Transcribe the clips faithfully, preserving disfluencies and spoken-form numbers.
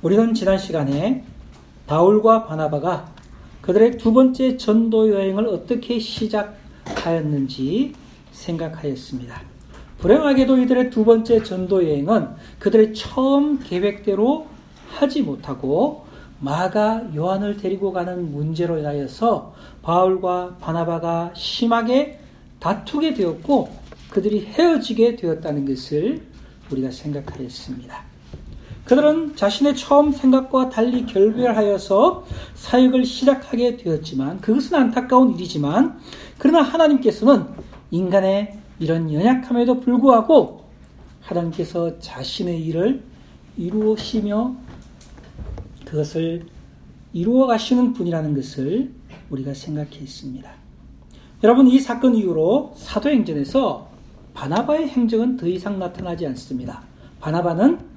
우리는 지난 시간에 바울과 바나바가 그들의 두 번째 전도 여행을 어떻게 시작하였는지 생각하였습니다. 불행하게도 이들의 두 번째 전도 여행은 그들의 처음 계획대로 하지 못하고 마가 요한을 데리고 가는 문제로 인하여서 바울과 바나바가 심하게 다투게 되었고 그들이 헤어지게 되었다는 것을 우리가 생각하였습니다. 그들은 자신의 처음 생각과 달리 결별하여서 사역을 시작하게 되었지만 그것은 안타까운 일이지만 그러나 하나님께서는 인간의 이런 연약함에도 불구하고 하나님께서 자신의 일을 이루시며 그것을 이루어 가시는 분이라는 것을 우리가 생각했습니다. 여러분, 이 사건 이후로 사도행전에서 바나바의 행적은 더 이상 나타나지 않습니다. 바나바는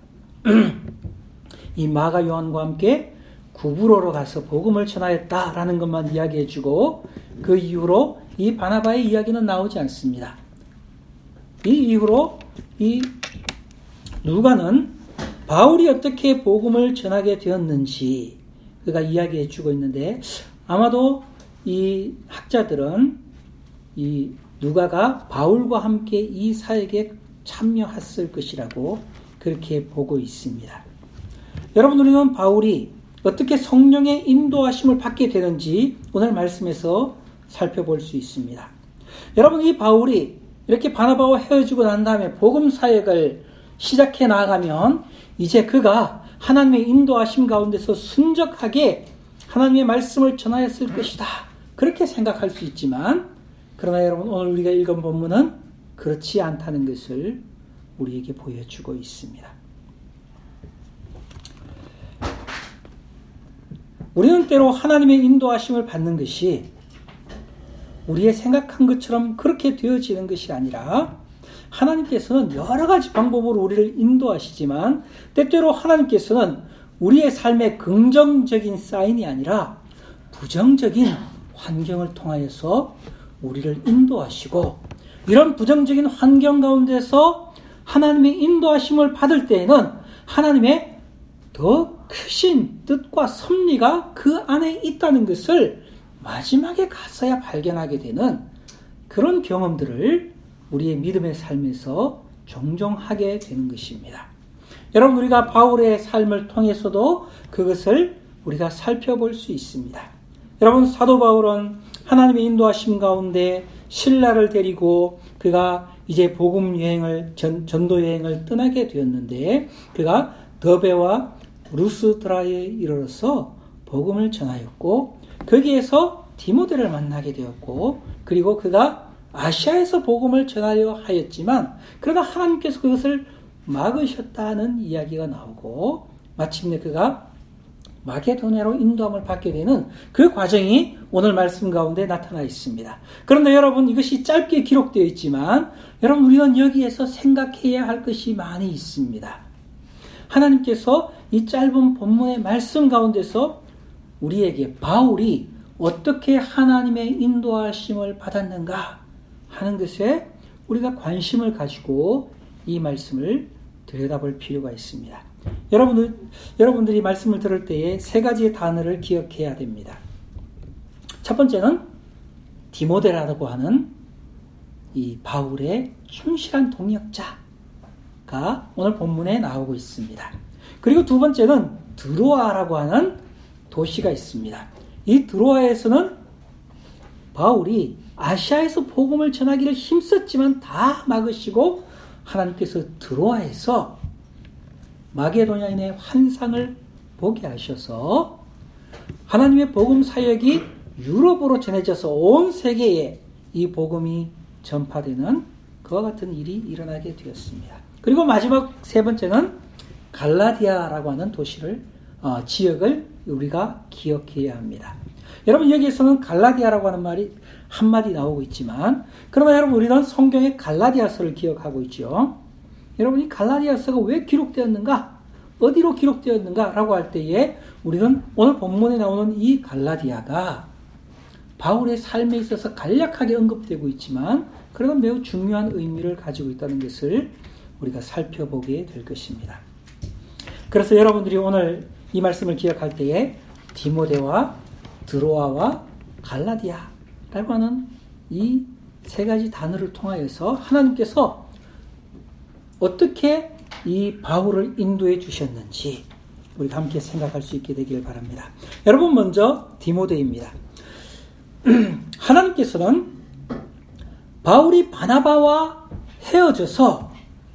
이 마가 요한과 함께 구브로로 가서 복음을 전하였다라는 것만 이야기해주고 그 이후로 이 바나바의 이야기는 나오지 않습니다. 이 이후로 이 누가는 바울이 어떻게 복음을 전하게 되었는지 그가 이야기해주고 있는데 아마도 이 학자들은 이 누가가 바울과 함께 이 사역에 참여했을 것이라고 그렇게 보고 있습니다. 여러분, 우리는 바울이 어떻게 성령의 인도하심을 받게 되는지 오늘 말씀에서 살펴볼 수 있습니다. 여러분, 이 바울이 이렇게 바나바와 헤어지고 난 다음에 복음 사역을 시작해 나가면 이제 그가 하나님의 인도하심 가운데서 순적하게 하나님의 말씀을 전하였을 것이다. 그렇게 생각할 수 있지만 그러나 여러분, 오늘 우리가 읽은 본문은 그렇지 않다는 것을 우리에게 보여주고 있습니다. 우리는 때로 하나님의 인도하심을 받는 것이 우리의 생각한 것처럼 그렇게 되어지는 것이 아니라 하나님께서는 여러 가지 방법으로 우리를 인도하시지만 때때로 하나님께서는 우리의 삶의 긍정적인 사인이 아니라 부정적인 환경을 통하여서 우리를 인도하시고 이런 부정적인 환경 가운데서 하나님의 인도하심을 받을 때에는 하나님의 더 크신 뜻과 섭리가 그 안에 있다는 것을 마지막에 가서야 발견하게 되는 그런 경험들을 우리의 믿음의 삶에서 종종 하게 되는 것입니다. 여러분, 우리가 바울의 삶을 통해서도 그것을 우리가 살펴볼 수 있습니다. 여러분, 사도 바울은 하나님의 인도하심 가운데 신라를 데리고 그가 이제 복음 여행을 전, 전도 여행을 떠나게 되었는데 그가 더베와 루스드라에 이르러서 복음을 전하였고 거기에서 디모데를 만나게 되었고 그리고 그가 아시아에서 복음을 전하려 하였지만 그러나 하나님께서 그것을 막으셨다는 이야기가 나오고 마침내 그가 마게도냐로 인도함을 받게 되는 그 과정이 오늘 말씀 가운데 나타나 있습니다. 그런데 여러분, 이것이 짧게 기록되어 있지만 여러분, 우리는 여기에서 생각해야 할 것이 많이 있습니다. 하나님께서 이 짧은 본문의 말씀 가운데서 우리에게 바울이 어떻게 하나님의 인도하심을 받았는가 하는 것에 우리가 관심을 가지고 이 말씀을 들여다볼 필요가 있습니다. 여러분들, 여러분들이 말씀을 들을 때에 세 가지의 단어를 기억해야 됩니다. 첫 번째는 디모데라고 하는 이 바울의 충실한 동역자가 오늘 본문에 나오고 있습니다. 그리고 두 번째는 드로아라고 하는 도시가 있습니다. 이 드로아에서는 바울이 아시아에서 복음을 전하기를 힘썼지만 다 막으시고 하나님께서 드로아에서 마게도냐인의 환상을 보게 하셔서 하나님의 복음 사역이 유럽으로 전해져서 온 세계에 이 복음이 전파되는 그와 같은 일이 일어나게 되었습니다. 그리고 마지막 세 번째는 갈라디아라고 하는 도시를 어, 지역을 우리가 기억해야 합니다. 여러분, 여기에서는 갈라디아라고 하는 말이 한마디 나오고 있지만 그러나 여러분, 우리는 성경의 갈라디아서를 기억하고 있죠. 여러분, 이 갈라디아서가 왜 기록되었는가? 어디로 기록되었는가? 라고 할 때에 우리는 오늘 본문에 나오는 이 갈라디아가 바울의 삶에 있어서 간략하게 언급되고 있지만 그러나 매우 중요한 의미를 가지고 있다는 것을 우리가 살펴보게 될 것입니다. 그래서 여러분들이 오늘 이 말씀을 기억할 때에 디모데와 드로아와 갈라디아라고 하는 이 세 가지 단어를 통하여서 하나님께서 어떻게 이 바울을 인도해 주셨는지 우리가 함께 생각할 수 있게 되길 바랍니다. 여러분, 먼저 디모데입니다. 하나님께서는 바울이 바나바와 헤어져서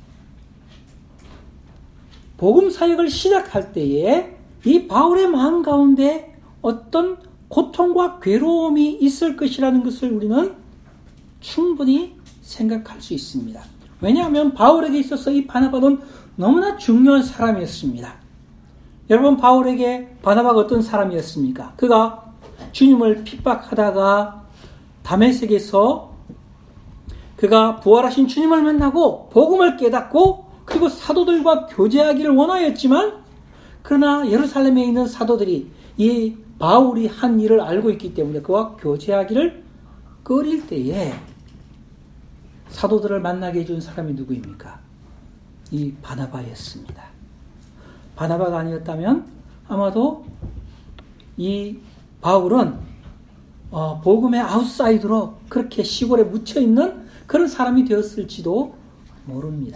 복음 사역을 시작할 때에 이 바울의 마음 가운데 어떤 고통과 괴로움이 있을 것이라는 것을 우리는 충분히 생각할 수 있습니다. 왜냐하면 바울에게 있어서 이 바나바는 너무나 중요한 사람이었습니다. 여러분, 바울에게 바나바가 어떤 사람이었습니까? 그가 주님을 핍박하다가 다메섹에서 그가 부활하신 주님을 만나고 복음을 깨닫고 그리고 사도들과 교제하기를 원하였지만, 그러나 예루살렘에 있는 사도들이 이 바울이 한 일을 알고 있기 때문에 그와 교제하기를 꺼릴 때에 사도들을 만나게 해준 사람이 누구입니까? 이 바나바였습니다. 바나바가 아니었다면 아마도 이 바울은 어, 복음의 아웃사이드로 그렇게 시골에 묻혀있는 그런 사람이 되었을지도 모릅니다.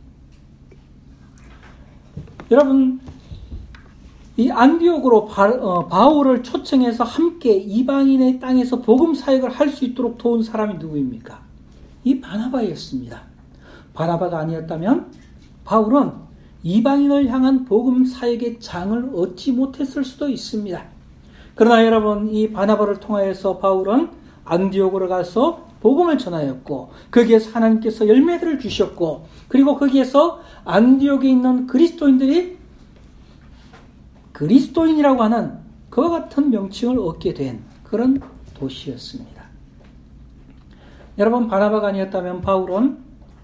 여러분, 이 안디옥으로 바, 어, 바울을 초청해서 함께 이방인의 땅에서 복음 사역을 할 수 있도록 도운 사람이 누구입니까? 이 바나바였습니다. 바나바가 아니었다면 바울은 이방인을 향한 복음 사역의 장을 얻지 못했을 수도 있습니다. 그러나 여러분, 이 바나바를 통하여서 바울은 안디옥으로 가서 복음을 전하였고, 거기에서 하나님께서 열매들을 주셨고, 그리고 거기에서 안디옥에 있는 그리스도인들이 그리스도인이라고 하는 그와 같은 명칭을 얻게 된 그런 도시였습니다. 여러분, 바나바가 아니었다면 바울은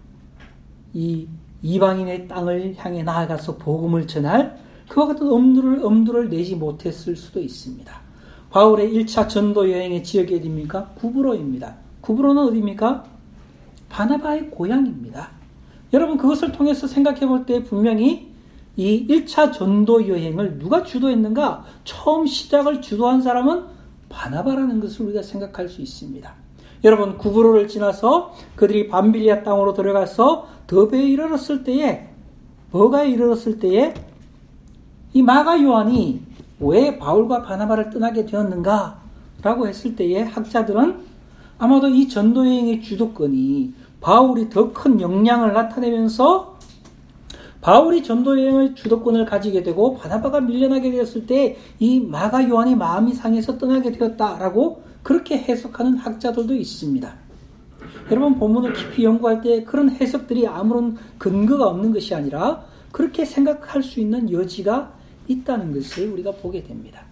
이 이방인의 땅을 향해 나아가서 복음을 전할 그와 같은 엄두를, 엄두를 내지 못했을 수도 있습니다. 바울의 일 차 전도 여행의 지역이 어디입니까? 구브로입니다. 구브로는 어디입니까? 바나바의 고향입니다. 여러분, 그것을 통해서 생각해 볼 때 분명히 이 일 차 전도 여행을 누가 주도했는가? 처음 시작을 주도한 사람은 바나바라는 것을 우리가 생각할 수 있습니다. 여러분, 구브로를 지나서 그들이 밤빌리아 땅으로 들어가서 더베에 이르렀을 때에, 버가에 이르렀을 때에 이 마가 요한이 왜 바울과 바나바를 떠나게 되었는가? 라고 했을 때에 학자들은 아마도 이 전도여행의 주도권이 바울이 더 큰 역량을 나타내면서 바울이 전도여행의 주도권을 가지게 되고 바나바가 밀려나게 되었을 때 이 마가 요한이 마음이 상해서 떠나게 되었다라고 그렇게 해석하는 학자들도 있습니다. 여러분, 본문을 깊이 연구할 때 그런 해석들이 아무런 근거가 없는 것이 아니라 그렇게 생각할 수 있는 여지가 있다는 것을 우리가 보게 됩니다.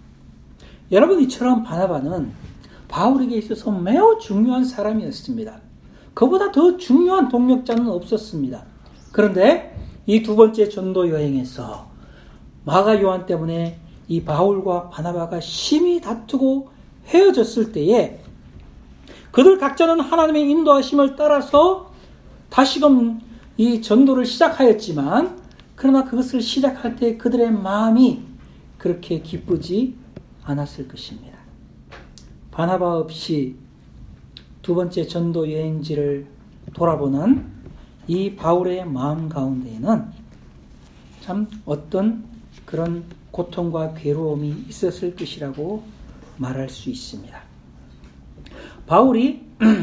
여러분, 이처럼 바나바는 바울에게 있어서 매우 중요한 사람이었습니다. 그보다 더 중요한 동력자는 없었습니다. 그런데 이 두 번째 전도 여행에서 마가 요한 때문에 이 바울과 바나바가 심히 다투고 헤어졌을 때에 그들 각자는 하나님의 인도하심을 따라서 다시금 이 전도를 시작하였지만, 그러나 그것을 시작할 때 그들의 마음이 그렇게 기쁘지 않았을 것입니다. 바나바 없이 두 번째 전도 여행지를 돌아보는 이 바울의 마음 가운데에는 참 어떤 그런 고통과 괴로움이 있었을 것이라고 말할 수 있습니다. 바울이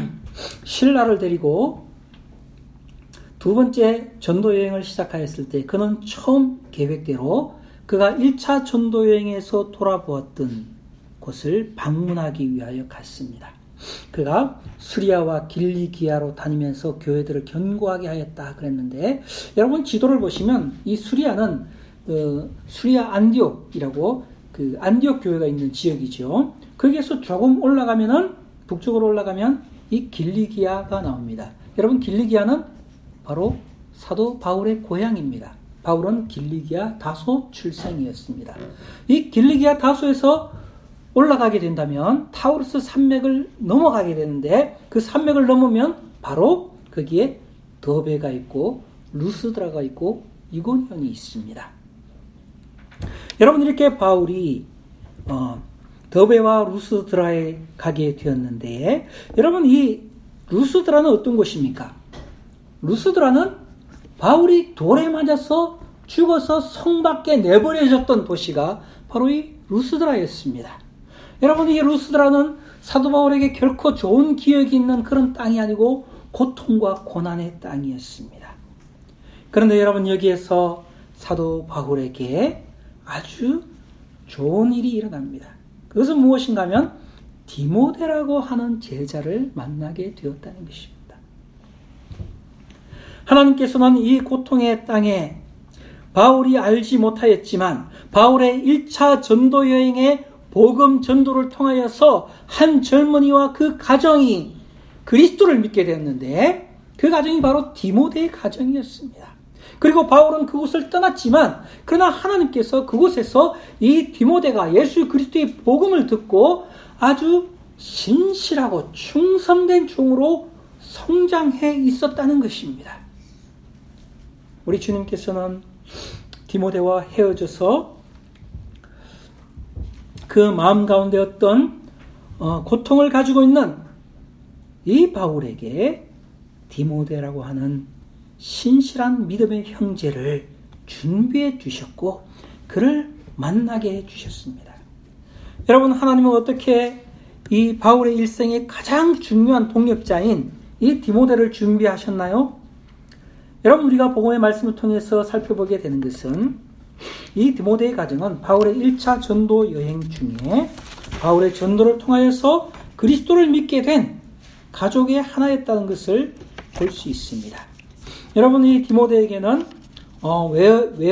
실라를 데리고 두 번째 전도여행을 시작하였을 때 그는 처음 계획대로 그가 일 차 전도여행에서 돌아보았던 곳을 방문하기 위하여 갔습니다. 그가 수리아와 길리기아로 다니면서 교회들을 견고하게 하였다 그랬는데, 여러분 지도를 보시면 이 수리아는 어, 수리아 안디옥이라고 그 안디옥 교회가 있는 지역이죠. 거기에서 조금 올라가면은 북쪽으로 올라가면 이 길리기아가 나옵니다. 여러분, 길리기아는 바로 사도 바울의 고향입니다. 바울은 길리기아 다소 출생이었습니다. 이 길리기아 다소에서 올라가게 된다면 타우르스 산맥을 넘어가게 되는데, 그 산맥을 넘으면 바로 거기에 더베가 있고 루스드라가 있고 이고니온이 있습니다. 여러분, 이렇게 바울이 어, 더베와 루스드라에 가게 되었는데, 여러분, 이 루스드라는 어떤 곳입니까? 루스드라는 바울이 돌에 맞아서 죽어서 성 밖에 내버려졌던 도시가 바로 이 루스드라였습니다. 여러분, 이 루스드라는 사도 바울에게 결코 좋은 기억이 있는 그런 땅이 아니고 고통과 고난의 땅이었습니다. 그런데 여러분, 여기에서 사도 바울에게 아주 좋은 일이 일어납니다. 그것은 무엇인가 하면 디모데라고 하는 제자를 만나게 되었다는 것입니다. 하나님께서는 이 고통의 땅에 바울이 알지 못하였지만 바울의 일 차 전도 여행의 복음 전도를 통하여서 한 젊은이와 그 가정이 그리스도를 믿게 되었는데, 그 가정이 바로 디모데의 가정이었습니다. 그리고 바울은 그곳을 떠났지만, 그러나 하나님께서 그곳에서 이 디모데가 예수 그리스도의 복음을 듣고 아주 신실하고 충성된 종으로 성장해 있었다는 것입니다. 우리 주님께서는 디모데와 헤어져서 그 마음 가운데 어떤 어, 고통을 가지고 있는 이 바울에게 디모데라고 하는 신실한 믿음의 형제를 준비해 주셨고 그를 만나게 해 주셨습니다. 여러분, 하나님은 어떻게 이 바울의 일생의 가장 중요한 동력자인 이 디모데를 준비하셨나요? 여러분, 우리가 복음의 말씀을 통해서 살펴보게 되는 것은 이 디모데의 가정은 바울의 일 차 전도 여행 중에 바울의 전도를 통하여서 그리스도를 믿게 된 가족의 하나였다는 것을 볼 수 있습니다. 여러분, 이 디모데에게는 어, 외, 외,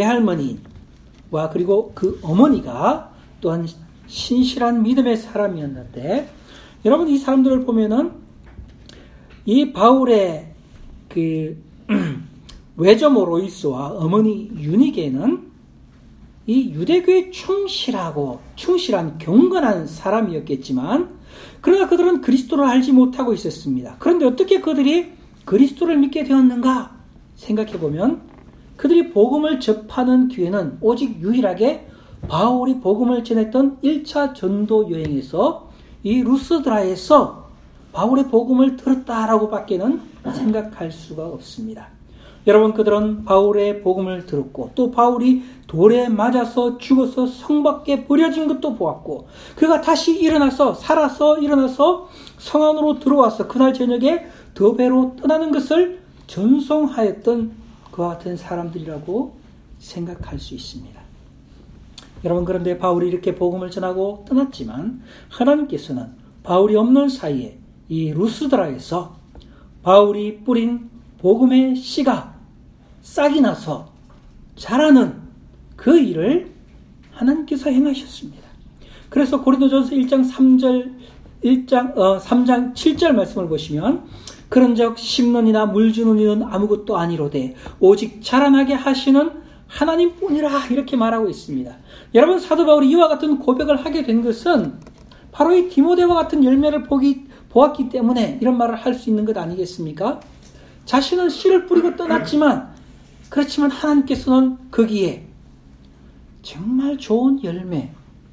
외할머니와 그리고 그 어머니가 또한 신실한 믿음의 사람이었는데, 여러분, 이 사람들을 보면은 이 바울의 그 외조모 로이스와 어머니 유니게는 이 유대교에 충실하고 충실한 경건한 사람이었겠지만, 그러나 그들은 그리스도를 알지 못하고 있었습니다. 그런데 어떻게 그들이 그리스도를 믿게 되었는가 생각해보면, 그들이 복음을 접하는 기회는 오직 유일하게 바울이 복음을 전했던 일 차 전도 여행에서 이 루스드라에서 바울의 복음을 들었다라고 밖에는 생각할 수가 없습니다. 여러분, 그들은 바울의 복음을 들었고 또 바울이 돌에 맞아서 죽어서 성 밖에 버려진 것도 보았고, 그가 다시 일어나서 살아서 일어나서 성 안으로 들어와서 그날 저녁에 더베로 떠나는 것을 전송하였던 그와 같은 사람들이라고 생각할 수 있습니다. 여러분, 그런데 바울이 이렇게 복음을 전하고 떠났지만 하나님께서는 바울이 없는 사이에 이 루스드라에서 바울이 뿌린 복음의 씨가 싹이 나서 자라는 그 일을 하나님께서 행하셨습니다. 그래서 고린도전서 일 장 삼 절 일 장 어, 삼 장 칠 절 말씀을 보시면, 그런즉 심는 이나 물 주는 이는 아무것도 아니로되 오직 자라나게 하시는 하나님뿐이라, 이렇게 말하고 있습니다. 여러분, 사도 바울이 이와 같은 고백을 하게 된 것은 바로 이 디모데와 같은 열매를 보기, 보았기 때문에 이런 말을 할 수 있는 것 아니겠습니까? 자신은 씨를 뿌리고 떠났지만, 그렇지만 하나님께서는 거기에 정말 좋은 열매인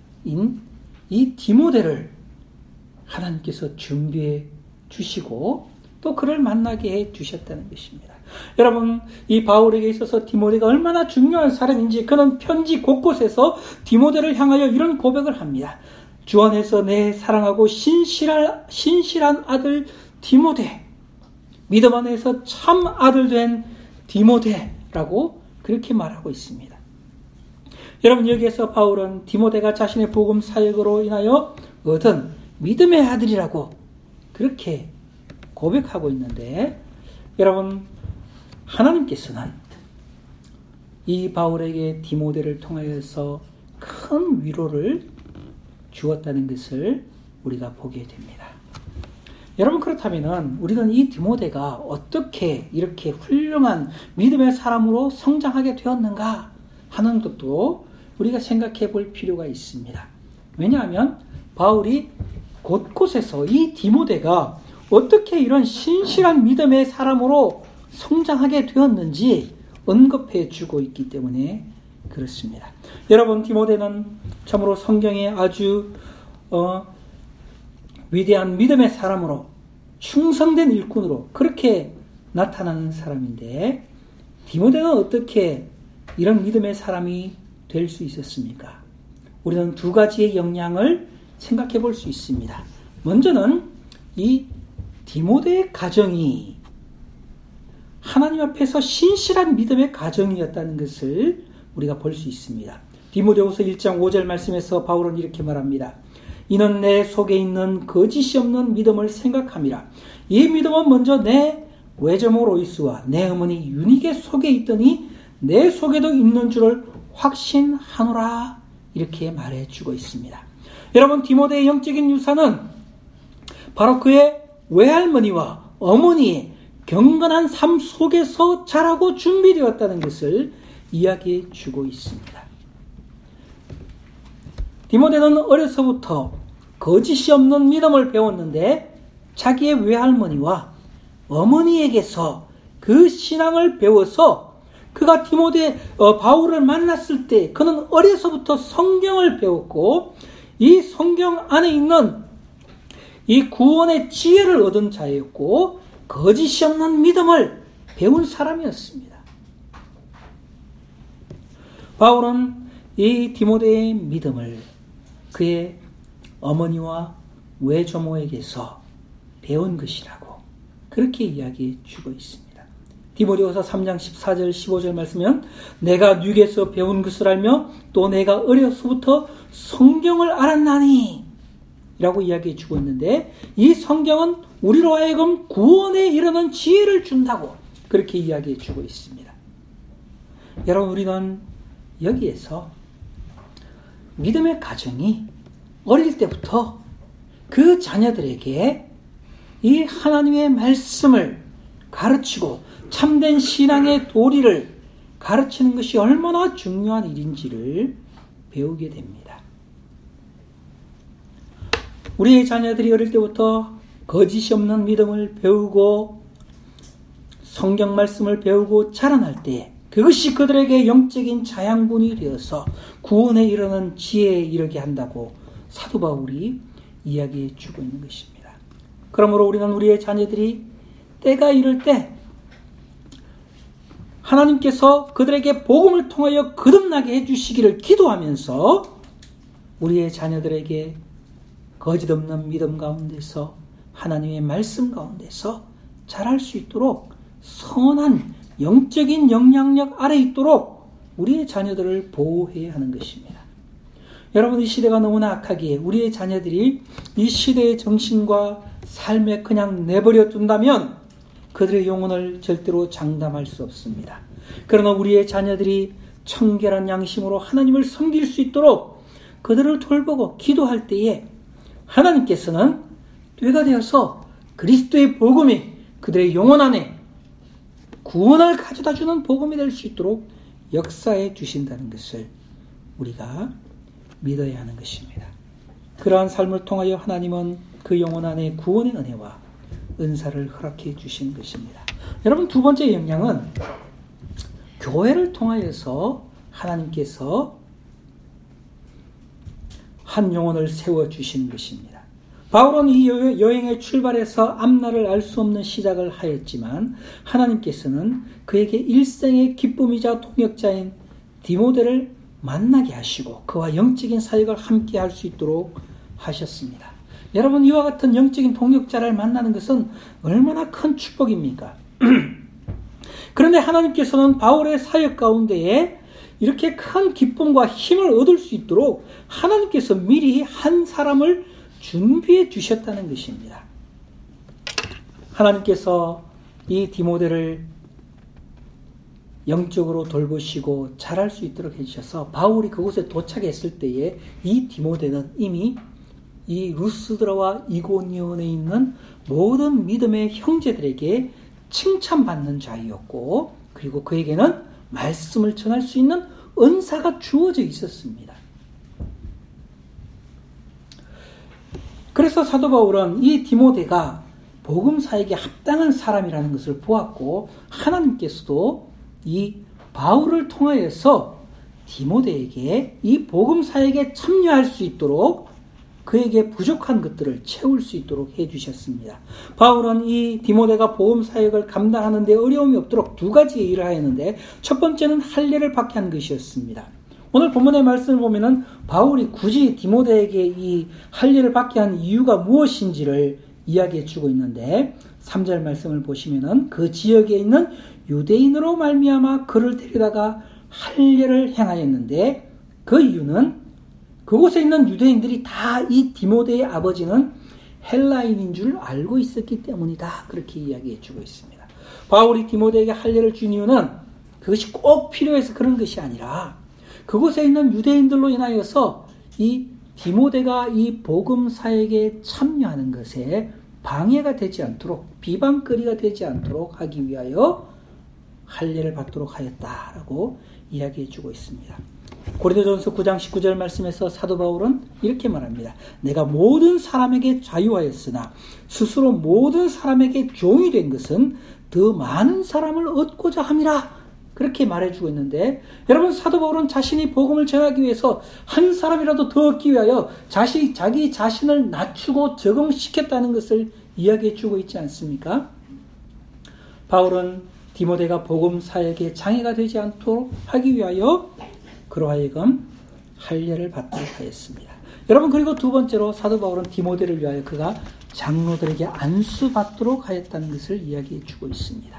이 디모데를 하나님께서 준비해 주시고 또 그를 만나게 해 주셨다는 것입니다. 여러분, 이 바울에게 있어서 디모데가 얼마나 중요한 사람인지 그는 편지 곳곳에서 디모데를 향하여 이런 고백을 합니다. 주 안에서 내 사랑하고 신실한, 신실한 아들 디모데, 믿음 안에서 참 아들 된 디모데라고 그렇게 말하고 있습니다. 여러분, 여기에서 바울은 디모데가 자신의 복음 사역으로 인하여 얻은 믿음의 아들이라고 그렇게 고백하고 있는데, 여러분, 하나님께서는 이 바울에게 디모데를 통하여서 큰 위로를 주었다는 것을 우리가 보게 됩니다. 여러분, 그렇다면 우리는 이 디모데가 어떻게 이렇게 훌륭한 믿음의 사람으로 성장하게 되었는가 하는 것도 우리가 생각해 볼 필요가 있습니다. 왜냐하면 바울이 곳곳에서 이 디모데가 어떻게 이런 신실한 믿음의 사람으로 성장하게 되었는지 언급해 주고 있기 때문에 그렇습니다. 여러분, 디모데는 참으로 성경에 아주 어, 위대한 믿음의 사람으로, 충성된 일꾼으로 그렇게 나타나는 사람인데, 디모데는 어떻게 이런 믿음의 사람이 될 수 있었습니까? 우리는 두 가지의 역량을 생각해 볼 수 있습니다. 먼저는 이 디모데의 가정이 하나님 앞에서 신실한 믿음의 가정이었다는 것을 우리가 볼 수 있습니다. 디모데후서 일 장 오 절 말씀에서 바울은 이렇게 말합니다. 이는 내 속에 있는 거짓이 없는 믿음을 생각함이라. 이 믿음은 먼저 내 외조모 로이스와 내 어머니 유니게 속에 있더니 내 속에도 있는 줄을 확신하노라. 이렇게 말해주고 있습니다. 여러분, 디모데의 영적인 유산은 바로 그의 외할머니와 어머니의 경건한 삶 속에서 자라고 준비되었다는 것을 이야기해 주고 있습니다. 디모데는 어려서부터 거짓이 없는 믿음을 배웠는데 자기의 외할머니와 어머니에게서 그 신앙을 배워서 그가 디모데 어, 바울을 만났을 때 그는 어려서부터 성경을 배웠고 이 성경 안에 있는 이 구원의 지혜를 얻은 자였고 거짓이 없는 믿음을 배운 사람이었습니다. 바울은 이 디모데의 믿음을 그의 어머니와 외조모에게서 배운 것이라고 그렇게 이야기해 주고 있습니다. 디모데후서 삼 장 십사 절 십오 절 말씀은 내가 뉘게서 배운 것을 알며 또 내가 어려서부터 성경을 알았나니 라고 이야기해 주고 있는데, 이 성경은 우리로 하여금 구원에 이르는 지혜를 준다고 그렇게 이야기해 주고 있습니다. 여러분, 우리는 여기에서 믿음의 가정이 어릴 때부터 그 자녀들에게 이 하나님의 말씀을 가르치고 참된 신앙의 도리를 가르치는 것이 얼마나 중요한 일인지를 배우게 됩니다. 우리의 자녀들이 어릴 때부터 거짓이 없는 믿음을 배우고 성경 말씀을 배우고 자라날 때 그것이 그들에게 영적인 자양분이 되어서 구원에 이르는 지혜에 이르게 한다고 사도 바울이 이야기해 주고 있는 것입니다. 그러므로 우리는 우리의 자녀들이 때가 이를 때 하나님께서 그들에게 복음을 통하여 거듭나게 해주시기를 기도하면서 우리의 자녀들에게 거짓 없는 믿음 가운데서 하나님의 말씀 가운데서 자랄 수 있도록 선한 영적인 영향력 아래 있도록 우리의 자녀들을 보호해야 하는 것입니다. 여러분, 이 시대가 너무나 악하기에 우리의 자녀들이 이 시대의 정신과 삶에 그냥 내버려 둔다면 그들의 영혼을 절대로 장담할 수 없습니다. 그러나 우리의 자녀들이 청결한 양심으로 하나님을 섬길 수 있도록 그들을 돌보고 기도할 때에 하나님께서는 때가 되어서 그리스도의 복음이 그들의 영혼 안에 구원을 가져다주는 복음이 될 수 있도록 역사해 주신다는 것을 우리가 믿어야 하는 것입니다. 그러한 삶을 통하여 하나님은 그 영혼 안에 구원의 은혜와 은사를 허락해 주신 것입니다. 여러분, 두 번째 영향은 교회를 통하여서 하나님께서 한 영혼을 세워주시는 것입니다. 바울은 이 여행에 출발해서 앞날을 알 수 없는 시작을 하였지만 하나님께서는 그에게 일생의 기쁨이자 동역자인 디모데를 만나게 하시고 그와 영적인 사역을 함께 할 수 있도록 하셨습니다. 여러분, 이와 같은 영적인 동역자를 만나는 것은 얼마나 큰 축복입니까? 그런데 하나님께서는 바울의 사역 가운데에 이렇게 큰 기쁨과 힘을 얻을 수 있도록 하나님께서 미리 한 사람을 준비해 주셨다는 것입니다. 하나님께서 이 디모데를 영적으로 돌보시고 잘할 수 있도록 해주셔서 바울이 그곳에 도착했을 때에 이 디모데는 이미 이 루스드라와 이고니온에 있는 모든 믿음의 형제들에게 칭찬받는 자이었고, 그리고 그에게는 말씀을 전할 수 있는 은사가 주어져 있었습니다. 그래서 사도 바울은 이 디모데가 복음사에게 합당한 사람이라는 것을 보았고, 하나님께서도 이 바울을 통하여서 디모데에게 이 복음 사역에 참여할 수 있도록 그에게 부족한 것들을 채울 수 있도록 해주셨습니다. 바울은 이 디모데가 복음 사역을 감당하는 데 어려움이 없도록 두 가지 일을 하였는데, 첫 번째는 할례를 받게 한 것이었습니다. 오늘 본문의 말씀을 보면은 바울이 굳이 디모데에게 이 할례를 받게 한 이유가 무엇인지를 이야기해 주고 있는데, 삼 절 말씀을 보시면은 그 지역에 있는 유대인으로 말미암아 그를 데려다가 할례를 행하였는데, 그 이유는 그곳에 있는 유대인들이 다 이 디모데의 아버지는 헬라인인 줄 알고 있었기 때문이다. 그렇게 이야기해 주고 있습니다. 바울이 디모데에게 할례를 준 이유는 그것이 꼭 필요해서 그런 것이 아니라, 그곳에 있는 유대인들로 인하여서 이 디모데가 이 복음 사역에 참여하는 것에 방해가 되지 않도록, 비방거리가 되지 않도록 하기 위하여 할례를 받도록 하였다라고 이야기해 주고 있습니다. 고린도전서 구 장 십구 절 말씀에서 사도 바울은 이렇게 말합니다. 내가 모든 사람에게 자유하였으나 스스로 모든 사람에게 종이 된 것은 더 많은 사람을 얻고자 함이라. 그렇게 말해주고 있는데, 여러분, 사도 바울은 자신이 복음을 전하기 위해서 한 사람이라도 더 얻기 위하여 자신, 자기 자신을 낮추고 적응시켰다는 것을 이야기해주고 있지 않습니까? 바울은 디모데가 복음 사역에 장애가 되지 않도록 하기 위하여 그로 하여금 할례를 받도록 하였습니다. 여러분, 그리고 두 번째로 사도 바울은 디모데를 위하여 그가 장로들에게 안수받도록 하였다는 것을 이야기해 주고 있습니다.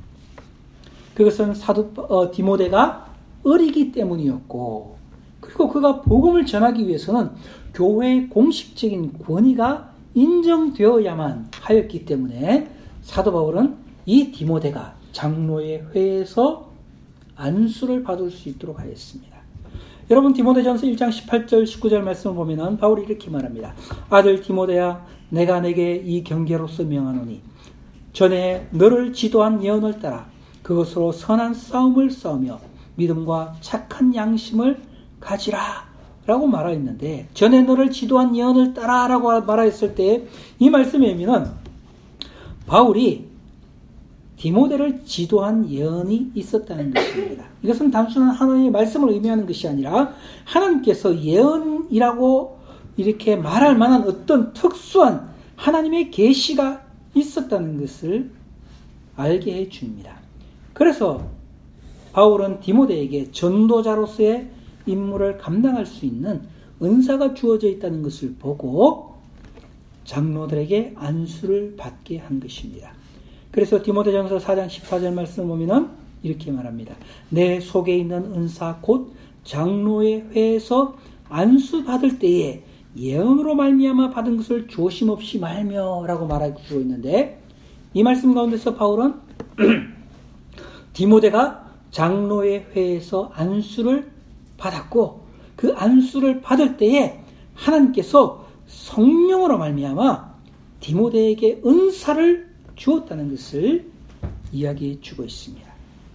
그것은 사도 어, 디모데가 어리기 때문이었고, 그리고 그가 복음을 전하기 위해서는 교회의 공식적인 권위가 인정되어야만 하였기 때문에 사도 바울은 이 디모데가 장로의 회에서 안수를 받을 수 있도록 하였습니다. 여러분, 디모데전서 일 장 십팔 절 십구 절 말씀을 보면은 바울이 이렇게 말합니다. 아들 디모데야, 내가 내게 이 경계로서 명하노니 전에 너를 지도한 예언을 따라 그것으로 선한 싸움을 싸우며 믿음과 착한 양심을 가지라 라고 말하였는데, 전에 너를 지도한 예언을 따라 라고 말하였을 때 이 말씀의 의미는 바울이 디모데를 지도한 예언이 있었다는 것입니다. 이것은 단순한 하나님의 말씀을 의미하는 것이 아니라 하나님께서 예언이라고 이렇게 말할 만한 어떤 특수한 하나님의 계시가 있었다는 것을 알게 해 줍니다. 그래서 바울은 디모데에게 전도자로서의 임무를 감당할 수 있는 은사가 주어져 있다는 것을 보고 장로들에게 안수를 받게 한 것입니다. 그래서 디모데전서 사 장 십사 절 말씀을 보면은 이렇게 말합니다. 내 속에 있는 은사 곧 장로의 회에서 안수 받을 때에 예언으로 말미암아 받은 것을 조심없이 말며라고 말해주고 있는데, 이 말씀 가운데서 바울은 디모데가 장로의 회에서 안수를 받았고, 그 안수를 받을 때에 하나님께서 성령으로 말미암아 디모데에게 은사를 주었다는 것을 이야기해 주고 있습니다.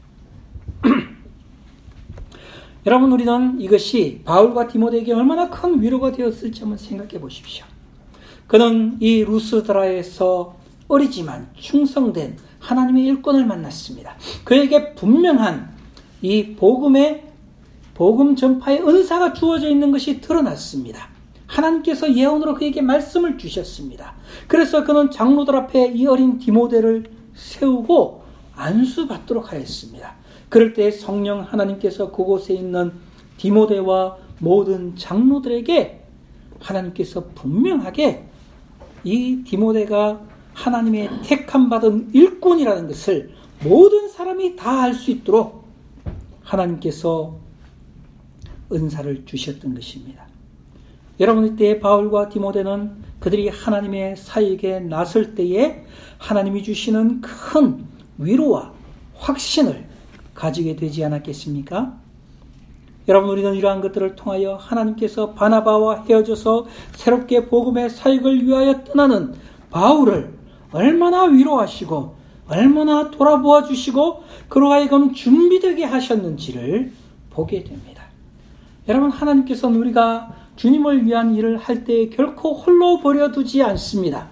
여러분, 우리는 이것이 바울과 디모데에게 얼마나 큰 위로가 되었을지 한번 생각해 보십시오. 그는 이 루스드라에서 어리지만 충성된 하나님의 일꾼을 만났습니다. 그에게 분명한 이 복음의 복음 전파의 은사가 주어져 있는 것이 드러났습니다. 하나님께서 예언으로 그에게 말씀을 주셨습니다. 그래서 그는 장로들 앞에 이 어린 디모데를 세우고 안수받도록 하였습니다. 그럴 때 성령 하나님께서 그곳에 있는 디모데와 모든 장로들에게 하나님께서 분명하게 이 디모데가 하나님의 택함 받은 일꾼이라는 것을 모든 사람이 다 알 수 있도록 하나님께서 은사를 주셨던 것입니다. 여러분, 이때 바울과 디모데는 그들이 하나님의 사역에 나설 때에 하나님이 주시는 큰 위로와 확신을 가지게 되지 않았겠습니까? 여러분, 우리는 이러한 것들을 통하여 하나님께서 바나바와 헤어져서 새롭게 복음의 사역을 위하여 떠나는 바울을 얼마나 위로하시고 얼마나 돌아보아 주시고 그로 하여금 준비되게 하셨는지를 보게 됩니다. 여러분, 하나님께서는 우리가 주님을 위한 일을 할 때 결코 홀로 버려두지 않습니다.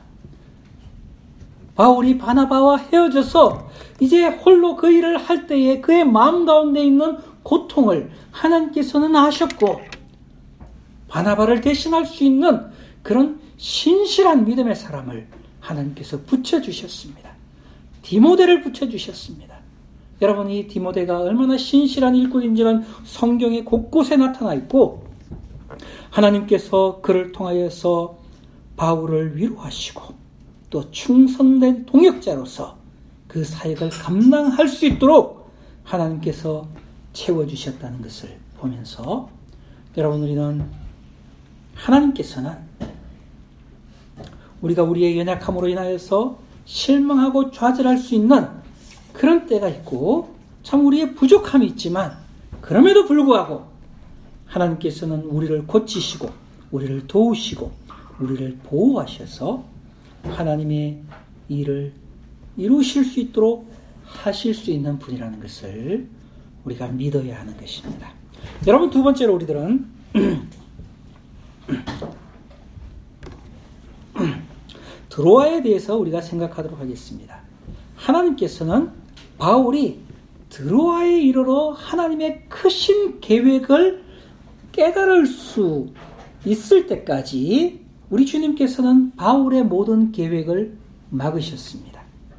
바울이 바나바와 헤어져서 이제 홀로 그 일을 할 때에 그의 마음 가운데 있는 고통을 하나님께서는 아셨고 바나바를 대신할 수 있는 그런 신실한 믿음의 사람을 하나님께서 붙여주셨습니다. 디모데를 붙여주셨습니다. 여러분, 이 디모데가 얼마나 신실한 일꾼인지는 성경에 곳곳에 나타나 있고 하나님께서 그를 통하여서 바울을 위로하시고 또 충성된 동역자로서 그 사역을 감당할 수 있도록 하나님께서 채워주셨다는 것을 보면서 여러분, 우리는 하나님께서는 우리가 우리의 연약함으로 인하여서 실망하고 좌절할 수 있는 그런 때가 있고 참 우리의 부족함이 있지만 그럼에도 불구하고 하나님께서는 우리를 고치시고 우리를 도우시고 우리를 보호하셔서 하나님의 일을 이루실 수 있도록 하실 수 있는 분이라는 것을 우리가 믿어야 하는 것입니다. 여러분, 두 번째로 우리들은 드로아에 대해서 우리가 생각하도록 하겠습니다. 하나님께서는 바울이 드로아에 이르러 하나님의 크신 계획을 깨달을 수 있을 때까지 우리 주님께서는 바울의 모든 계획을 막으셨습니다.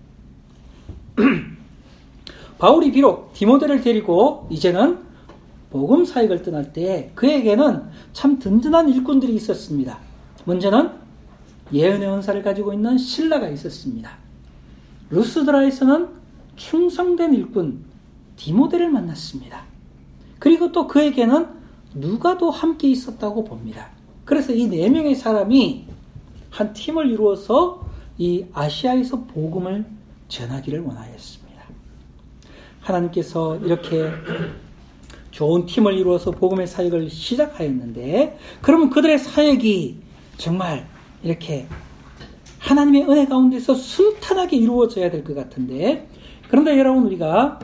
바울이 비록 디모데를 데리고 이제는 복음 사역을 떠날 때 그에게는 참 든든한 일꾼들이 있었습니다. 먼저는 예언의 은사를 가지고 있는 실라가 있었습니다. 루스드라에서는 충성된 일꾼 디모데를 만났습니다. 그리고 또 그에게는 누가도 함께 있었다고 봅니다. 그래서 이 네 명의 사람이 한 팀을 이루어서 이 아시아에서 복음을 전하기를 원하였습니다. 하나님께서 이렇게 좋은 팀을 이루어서 복음의 사역을 시작하였는데, 그러면 그들의 사역이 정말 이렇게 하나님의 은혜 가운데서 순탄하게 이루어져야 될 것 같은데, 그런데 여러분, 우리가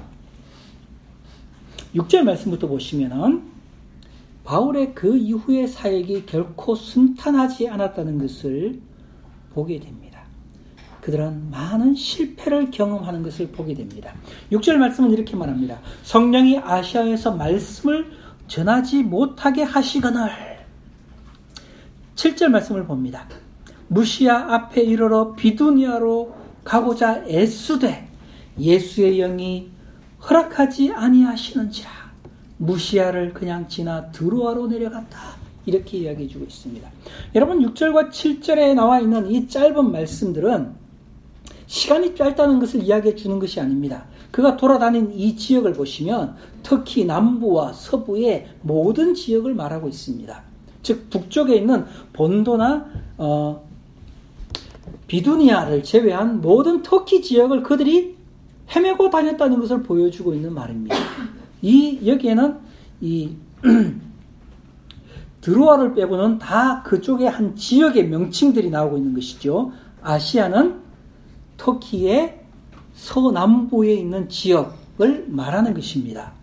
육 절 말씀부터 보시면은 바울의 그 이후의 사역이 결코 순탄하지 않았다는 것을 보게 됩니다. 그들은 많은 실패를 경험하는 것을 보게 됩니다. 육 절 말씀은 이렇게 말합니다. 성령이 아시아에서 말씀을 전하지 못하게 하시거늘. 칠 절 말씀을 봅니다. 무시아 앞에 이르러 비두니아로 가고자 애쓰되 예수의 영이 허락하지 아니하시는지라. 무시아를 그냥 지나 드로아로 내려갔다. 이렇게 이야기해 주고 있습니다. 여러분, 육 절과 칠 절에 나와 있는 이 짧은 말씀들은 시간이 짧다는 것을 이야기해 주는 것이 아닙니다. 그가 돌아다닌 이 지역을 보시면 특히 남부와 서부의 모든 지역을 말하고 있습니다. 즉 북쪽에 있는 본도나 어, 비두니아를 제외한 모든 터키 지역을 그들이 헤매고 다녔다는 것을 보여주고 있는 말입니다. 이 여기에는 이 드로아를 빼고는 다 그쪽의 한 지역의 명칭들이 나오고 있는 것이죠. 아시아는 터키의 서남부에 있는 지역을 말하는 것입니다.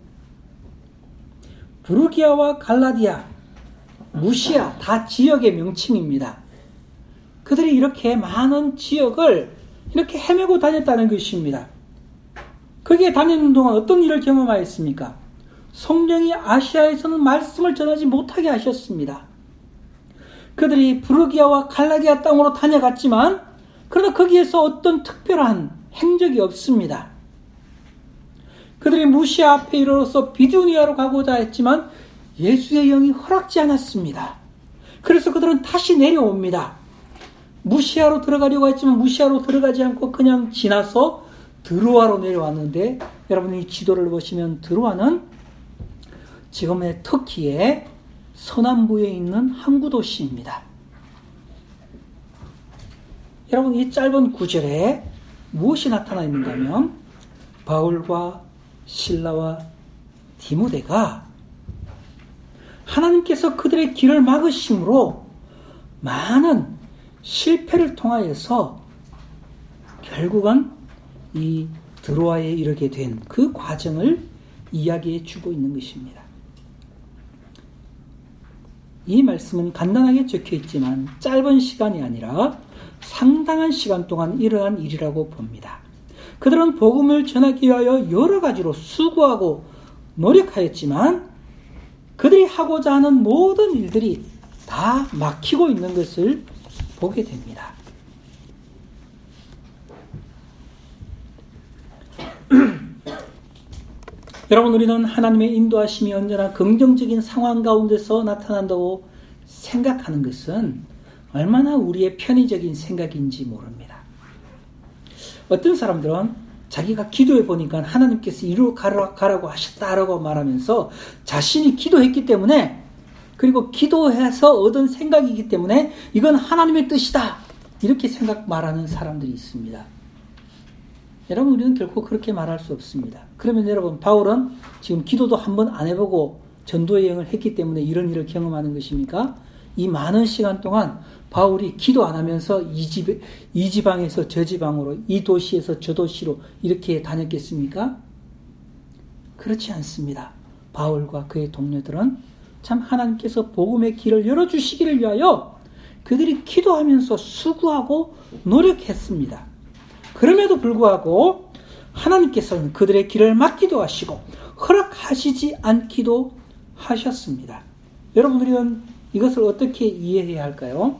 부르기아와 갈라디아, 무시아 다 지역의 명칭입니다. 그들이 이렇게 많은 지역을 이렇게 헤매고 다녔다는 것입니다. 거기에 다니는 동안 어떤 일을 경험하였습니까? 성령이 아시아에서는 말씀을 전하지 못하게 하셨습니다. 그들이 부르기아와 갈라디아 땅으로 다녀갔지만 그러나 거기에서 어떤 특별한 행적이 없습니다. 그들이 무시아 앞에 이르러서 비두니아로 가고자 했지만 예수의 영이 허락지 않았습니다. 그래서 그들은 다시 내려옵니다. 무시아로 들어가려고 했지만 무시아로 들어가지 않고 그냥 지나서 드로아로 내려왔는데, 여러분이 이 지도를 보시면 드로아는 지금의 터키의 서남부에 있는 항구 도시입니다. 여러분, 이 짧은 구절에 무엇이 나타나 있는가 하면 바울과 실라와 디모데가 하나님께서 그들의 길을 막으심으로 많은 실패를 통하여서 결국은 이 드로아에 이르게 된 그 과정을 이야기해 주고 있는 것입니다. 이 말씀은 간단하게 적혀 있지만 짧은 시간이 아니라 상당한 시간 동안 일어난 일이라고 봅니다. 그들은 복음을 전하기 위하여 여러 가지로 수고하고 노력하였지만 그들이 하고자 하는 모든 일들이 다 막히고 있는 것을 보게 됩니다. 여러분, 우리는 하나님의 인도하심이 언제나 긍정적인 상황 가운데서 나타난다고 생각하는 것은 얼마나 우리의 편의적인 생각인지 모릅니다. 어떤 사람들은 자기가 기도해 보니까 하나님께서 이리로 가라고 하셨다라고 말하면서 자신이 기도했기 때문에, 그리고 기도해서 얻은 생각이기 때문에 이건 하나님의 뜻이다, 이렇게 생각 말하는 사람들이 있습니다. 여러분, 우리는 결코 그렇게 말할 수 없습니다. 그러면 여러분, 바울은 지금 기도도 한번 안 해보고 전도 여행을 했기 때문에 이런 일을 경험하는 것입니까? 이 많은 시간 동안 바울이 기도 안 하면서 이, 집, 이 지방에서 저 지방으로, 이 도시에서 저 도시로 이렇게 다녔겠습니까? 그렇지 않습니다. 바울과 그의 동료들은 참 하나님께서 복음의 길을 열어주시기를 위하여 그들이 기도하면서 수고하고 노력했습니다. 그럼에도 불구하고 하나님께서는 그들의 길을 막기도 하시고 허락하시지 않기도 하셨습니다. 여러분, 우리는 이것을 어떻게 이해해야 할까요?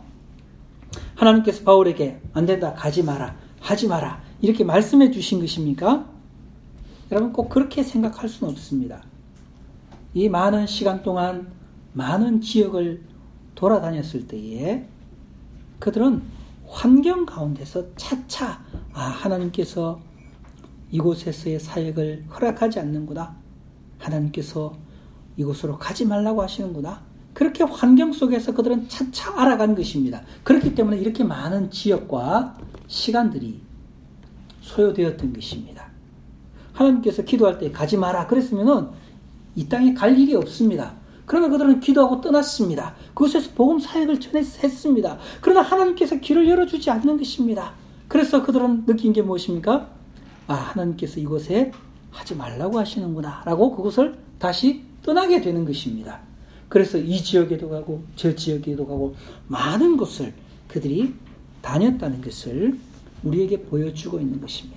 하나님께서 바울에게 안 된다, 가지 마라, 하지 마라, 이렇게 말씀해 주신 것입니까? 여러분, 꼭 그렇게 생각할 수는 없습니다. 이 많은 시간 동안 많은 지역을 돌아다녔을 때에 그들은 환경 가운데서 차차 아, 하나님께서 이곳에서의 사역을 허락하지 않는구나, 하나님께서 이곳으로 가지 말라고 하시는구나, 그렇게 환경 속에서 그들은 차차 알아간 것입니다. 그렇기 때문에 이렇게 많은 지역과 시간들이 소요되었던 것입니다. 하나님께서 기도할 때 가지 마라 그랬으면은 이 땅에 갈 일이 없습니다. 그러나 그들은 기도하고 떠났습니다. 그곳에서 복음 사역을 전했습니다. 그러나 하나님께서 길을 열어주지 않는 것입니다. 그래서 그들은 느낀 게 무엇입니까? 아, 하나님께서 이곳에 하지 말라고 하시는구나 라고 그곳을 다시 떠나게 되는 것입니다. 그래서 이 지역에도 가고 저 지역에도 가고 많은 곳을 그들이 다녔다는 것을 우리에게 보여주고 있는 것입니다.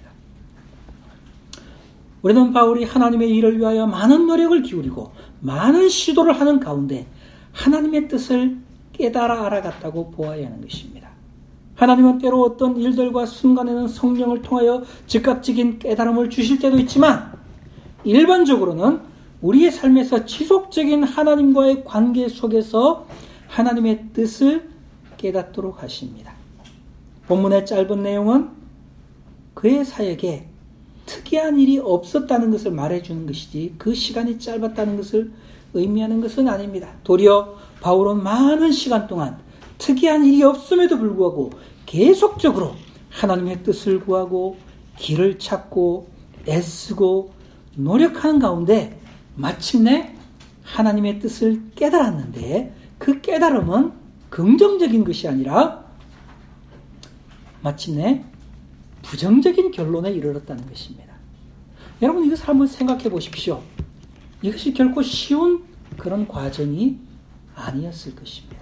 우리는 바울이 하나님의 일을 위하여 많은 노력을 기울이고 많은 시도를 하는 가운데 하나님의 뜻을 깨달아 알아갔다고 보아야 하는 것입니다. 하나님은 때로 어떤 일들과 순간에는 성령을 통하여 즉각적인 깨달음을 주실 때도 있지만 일반적으로는 우리의 삶에서 지속적인 하나님과의 관계 속에서 하나님의 뜻을 깨닫도록 하십니다. 본문의 짧은 내용은 그의 사역에 특이한 일이 없었다는 것을 말해주는 것이지 그 시간이 짧았다는 것을 의미하는 것은 아닙니다. 도리어 바울은 많은 시간 동안 특이한 일이 없음에도 불구하고 계속적으로 하나님의 뜻을 구하고 길을 찾고 애쓰고 노력하는 가운데 마침내 하나님의 뜻을 깨달았는데 그 깨달음은 긍정적인 것이 아니라 마침내 부정적인 결론에 이르렀다는 것입니다. 여러분, 이것을 한번 생각해 보십시오. 이것이 결코 쉬운 그런 과정이 아니었을 것입니다.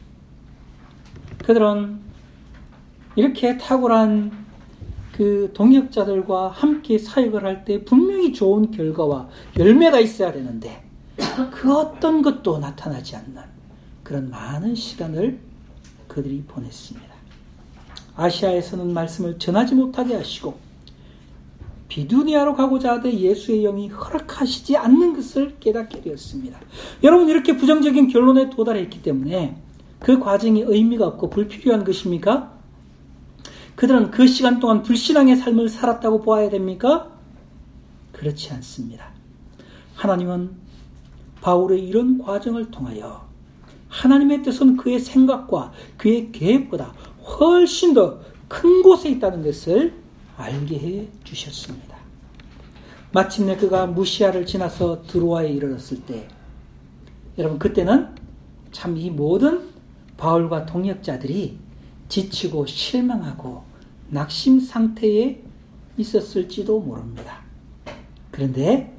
그들은 이렇게 탁월한 그 동역자들과 함께 사역을 할 때 분명히 좋은 결과와 열매가 있어야 되는데 그 어떤 것도 나타나지 않는 그런 많은 시간을 그들이 보냈습니다. 아시아에서는 말씀을 전하지 못하게 하시고 비두니아로 가고자 하되 예수의 영이 허락하시지 않는 것을 깨닫게 되었습니다. 여러분, 이렇게 부정적인 결론에 도달했기 때문에 그 과정이 의미가 없고 불필요한 것입니까? 그들은 그 시간 동안 불신앙의 삶을 살았다고 보아야 됩니까? 그렇지 않습니다. 하나님은 바울의 이런 과정을 통하여 하나님의 뜻은 그의 생각과 그의 계획보다 훨씬 더 큰 곳에 있다는 것을 알게 해 주셨습니다. 마침내 그가 무시아를 지나서 드로아에 이르렀을 때 여러분, 그때는 참 이 모든 바울과 동역자들이 지치고 실망하고 낙심 상태에 있었을지도 모릅니다. 그런데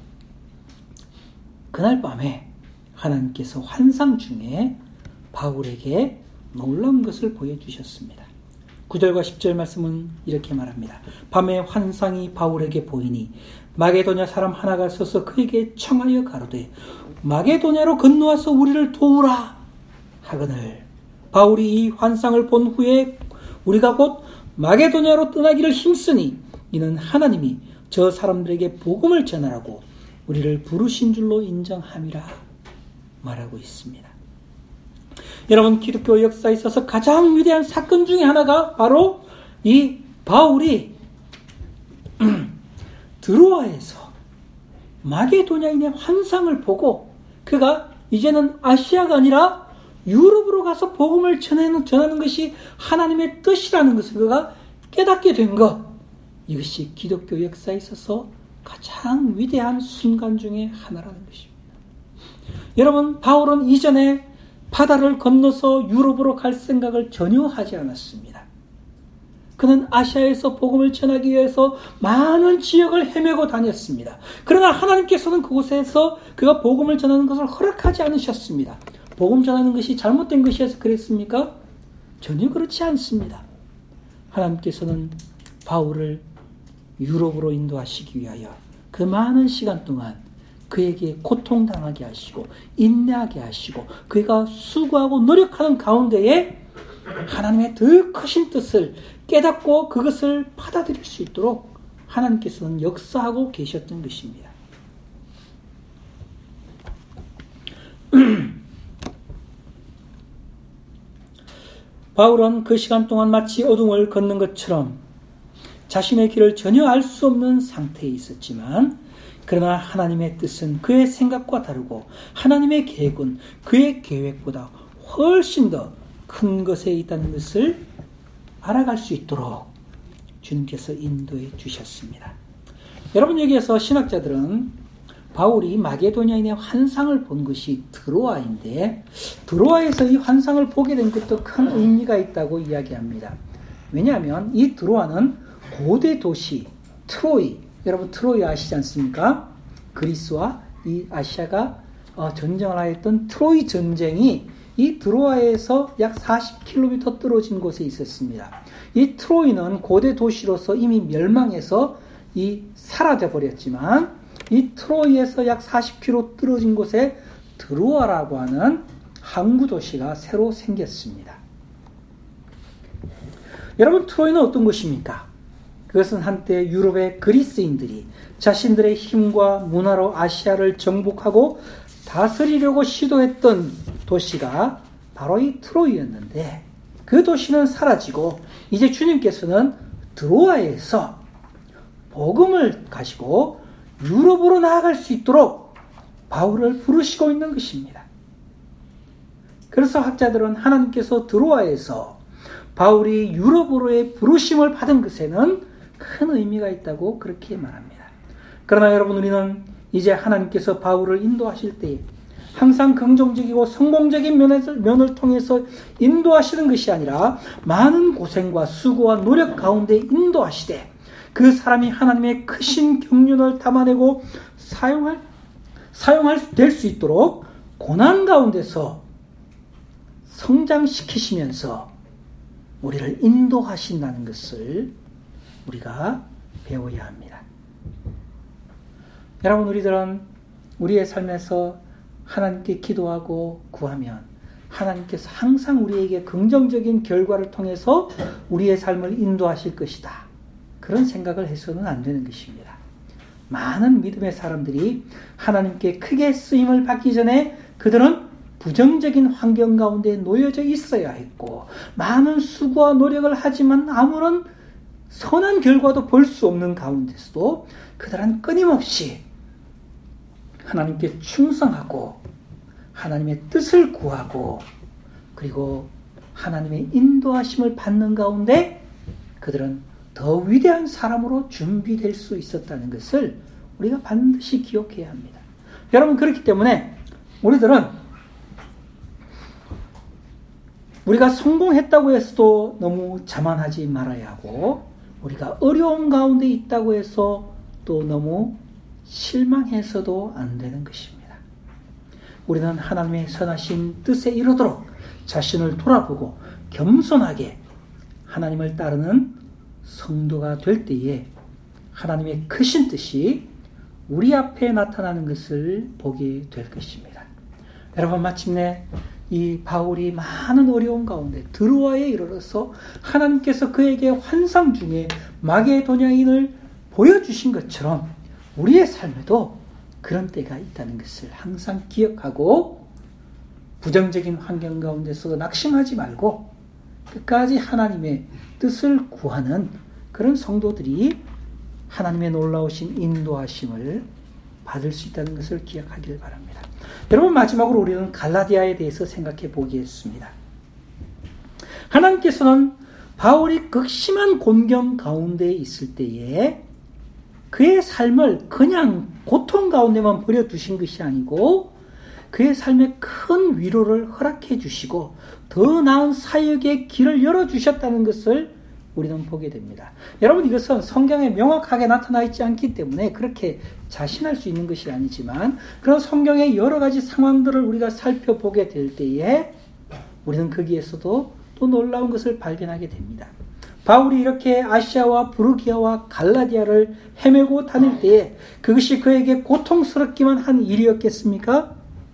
그날 밤에 하나님께서 환상 중에 바울에게 놀라운 것을 보여주셨습니다. 구 절과 십 절 말씀은 이렇게 말합니다. 밤에 환상이 바울에게 보이니 마게도냐 사람 하나가 서서 그에게 청하여 가로되 마게도냐로 건너와서 우리를 도우라 하거늘 바울이 이 환상을 본 후에 우리가 곧 마게도냐로 떠나기를 힘쓰니 이는 하나님이 저 사람들에게 복음을 전하라고 우리를 부르신 줄로 인정함이라 말하고 있습니다. 여러분, 기독교 역사에 있어서 가장 위대한 사건 중에 하나가 바로 이 바울이 드로아에서 마게도냐인의 환상을 보고 그가 이제는 아시아가 아니라 유럽으로 가서 복음을 전하는, 전하는 것이 하나님의 뜻이라는 것을 그가 깨닫게 된 것, 이것이 기독교 역사에 있어서 가장 위대한 순간 중에 하나라는 것입니다. 여러분, 바울은 이전에 바다를 건너서 유럽으로 갈 생각을 전혀 하지 않았습니다. 그는 아시아에서 복음을 전하기 위해서 많은 지역을 헤매고 다녔습니다. 그러나 하나님께서는 그곳에서 그가 복음을 전하는 것을 허락하지 않으셨습니다. 복음 전하는 것이 잘못된 것이어서 그랬습니까? 전혀 그렇지 않습니다. 하나님께서는 바울을 유럽으로 인도하시기 위하여 그 많은 시간 동안 그에게 고통당하게 하시고 인내하게 하시고 그가 수고하고 노력하는 가운데에 하나님의 더 크신 뜻을 깨닫고 그것을 받아들일 수 있도록 하나님께서는 역사하고 계셨던 것입니다. 바울은 그 시간 동안 마치 어둠을 걷는 것처럼 자신의 길을 전혀 알 수 없는 상태에 있었지만 그러나 하나님의 뜻은 그의 생각과 다르고 하나님의 계획은 그의 계획보다 훨씬 더 큰 것에 있다는 것을 알아갈 수 있도록 주님께서 인도해 주셨습니다. 여러분, 여기에서 신학자들은 바울이 마게도냐인의 환상을 본 것이 드로아인데 드로아에서 이 환상을 보게 된 것도 큰 의미가 있다고 이야기합니다. 왜냐하면 이 드로아는 고대 도시 트로이, 여러분 트로이 아시지 않습니까? 그리스와 이 아시아가 전쟁을 하였던 트로이 전쟁이 이 드로아에서 약 사십 킬로미터 떨어진 곳에 있었습니다. 이 트로이는 고대 도시로서 이미 멸망해서 이 사라져 버렸지만 이 트로이에서 약 사십 킬로미터 떨어진 곳에 드로아라고 하는 항구 도시가 새로 생겼습니다. 여러분, 트로이는 어떤 곳입니까? 그것은 한때 유럽의 그리스인들이 자신들의 힘과 문화로 아시아를 정복하고 다스리려고 시도했던 도시가 바로 이 트로이였는데 그 도시는 사라지고 이제 주님께서는 드로아에서 복음을 가지고 유럽으로 나아갈 수 있도록 바울을 부르시고 있는 것입니다. 그래서 학자들은 하나님께서 드로아에서 바울이 유럽으로의 부르심을 받은 것에는 큰 의미가 있다고 그렇게 말합니다. 그러나 여러분, 우리는 이제 하나님께서 바울을 인도하실 때 항상 긍정적이고 성공적인 면을, 면을 통해서 인도하시는 것이 아니라 많은 고생과 수고와 노력 가운데 인도하시되 그 사람이 하나님의 크신 경륜을 담아내고 사용할, 사용할 될 수 있도록 고난 가운데서 성장시키시면서 우리를 인도하신다는 것을 우리가 배워야 합니다. 여러분, 우리들은 우리의 삶에서 하나님께 기도하고 구하면 하나님께서 항상 우리에게 긍정적인 결과를 통해서 우리의 삶을 인도하실 것이다. 그런 생각을 해서는 안 되는 것입니다. 많은 믿음의 사람들이 하나님께 크게 쓰임을 받기 전에 그들은 부정적인 환경 가운데 놓여져 있어야 했고 많은 수고와 노력을 하지만 아무런 선한 결과도 볼 수 없는 가운데서도 그들은 끊임없이 하나님께 충성하고 하나님의 뜻을 구하고 그리고 하나님의 인도하심을 받는 가운데 그들은 더 위대한 사람으로 준비될 수 있었다는 것을 우리가 반드시 기억해야 합니다. 여러분, 그렇기 때문에 우리들은 우리가 성공했다고 해서도 너무 자만하지 말아야 하고 우리가 어려운 가운데 있다고 해서 또 너무 실망해서도 안 되는 것입니다. 우리는 하나님의 선하신 뜻에 이르도록 자신을 돌아보고 겸손하게 하나님을 따르는 성도가 될 때에 하나님의 크신 뜻이 우리 앞에 나타나는 것을 보게 될 것입니다. 여러분, 마침내 이 바울이 많은 어려움 가운데 드로아에 이르러서 하나님께서 그에게 환상 중에 마게도냐인을 보여주신 것처럼 우리의 삶에도 그런 때가 있다는 것을 항상 기억하고 부정적인 환경 가운데서 낙심하지 말고 끝까지 하나님의 뜻을 구하는 그런 성도들이 하나님의 놀라우신 인도하심을 받을 수 있다는 것을 기억하길 바랍니다. 여러분, 마지막으로 우리는 갈라디아에 대해서 생각해 보겠습니다. 하나님께서는 바울이 극심한 곤경 가운데 있을 때에 그의 삶을 그냥 고통 가운데만 버려두신 것이 아니고 그의 삶에 큰 위로를 허락해 주시고 더 나은 사역의 길을 열어주셨다는 것을 우리는 보게 됩니다. 여러분, 이것은 성경에 명확하게 나타나 있지 않기 때문에 그렇게 자신할 수 있는 것이 아니지만 그런 성경의 여러 가지 상황들을 우리가 살펴보게 될 때에 우리는 거기에서도 또 놀라운 것을 발견하게 됩니다. 바울이 이렇게 아시아와 부르기아와 갈라디아를 헤매고 다닐 때에 그것이 그에게 고통스럽기만 한 일이었겠습니까?